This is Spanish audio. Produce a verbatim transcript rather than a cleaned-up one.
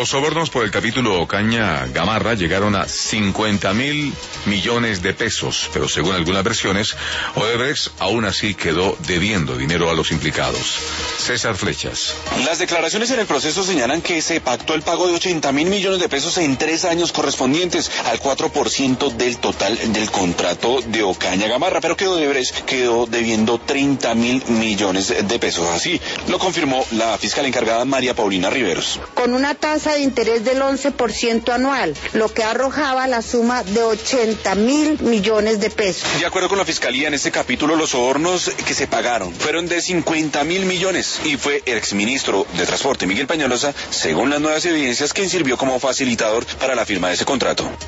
Los sobornos por el capítulo Ocaña Gamarra llegaron a cincuenta mil millones de pesos, pero según algunas versiones, Odebrecht aún así quedó debiendo dinero a los implicados. César Flechas. Las declaraciones en el proceso señalan que se pactó el pago de ochenta mil millones de pesos en tres años correspondientes al cuatro por ciento del total del contrato de Ocaña Gamarra, pero que Odebrecht quedó debiendo treinta mil millones de pesos. Así lo confirmó la fiscal encargada María Paulina Riveros. Con una tasa de interés del once por ciento anual, lo que arrojaba la suma de ochenta mil millones de pesos. De acuerdo con la fiscalía, en este capítulo los sobornos que se pagaron fueron de cincuenta mil millones y fue el exministro de Transporte Miguel Peñalosa, según las nuevas evidencias, quien sirvió como facilitador para la firma de ese contrato.